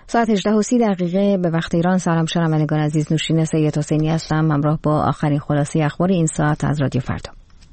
ساعت 18:30 به وقت ایران. سلام شنوندگان عزیز، نوشین سید حسینی هستم همراه با آخرین خلاصه اخبار این ساعت از رادیو فردا.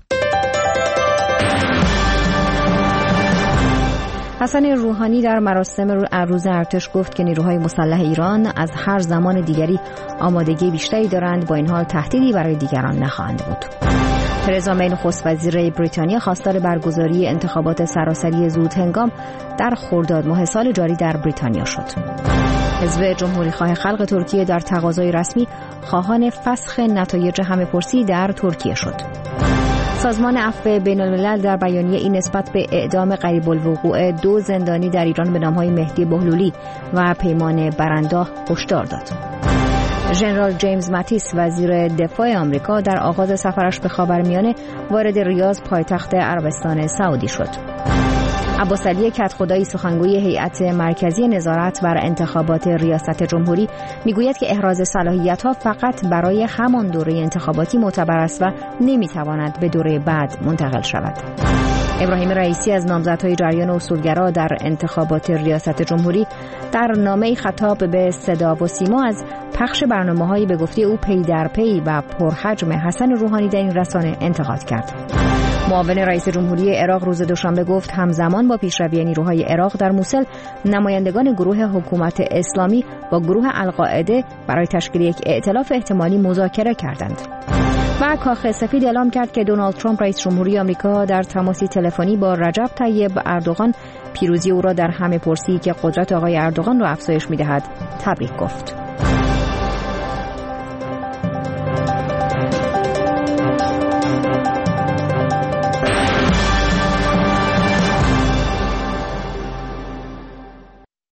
حسن روحانی در مراسم روز ارتش گفت که نیروهای مسلح ایران از هر زمان دیگری آمادگی بیشتری دارند، با این حال تهدیدی برای دیگران نخواهند بود. ترزا می نخست وزیر بریتانیا خواستار برگزاری انتخابات سراسری زودهنگام در خرداد ماه سال جاری در بریتانیا شد. حزب جمهوری‌خواه خلق ترکیه در تقاضای رسمی خواهان فسخ نتایج همه‌پرسی در ترکیه شد. سازمان عفو بین‌الملل در بیانیه‌ای نسبت به اعدام قریب الوقوع 2 زندانی در ایران به نام‌های مهدی بهلولی و پیمان برانداخ هشدار داد. ژنرال جیمز ماتیس وزیر دفاع آمریکا در آغاز سفرش به خاورمیانه وارد ریاض پایتخت عربستان سعودی شد. عباس علی کدخدایی سخنگوی هیئت مرکزی نظارت بر انتخابات ریاست جمهوری میگوید که احراز صلاحیت‌ها فقط برای همان دوره انتخاباتی معتبر است و نمیتواند به دوره بعد منتقل شود. ابراهیم رئیسی از نامزدهای جریان اصولگرا در انتخابات ریاست جمهوری در نامه‌ای خطاب به صدا و سیما از پخش برنامه‌هایی به گفته او پی در پی و پرحجم حسن روحانی در این رسانه انتقاد کرد. معاون رئیس جمهوری عراق روز دوشنبه گفت همزمان با پیشروی نیروهای عراق در موصل، نمایندگان گروه حکومت اسلامی با گروه القاعده برای تشکیل یک ائتلاف احتمالی مذاکره کردند. و کاخ سفید اعلام کرد که دونالد ترامپ رئیس جمهوری آمریکا در تماسی تلفنی با رجب طیب اردوغان پیروزی او را در همه‌پرسی که قدرت آقای اردوغان را افزایش می‌دهد تبریک گفت.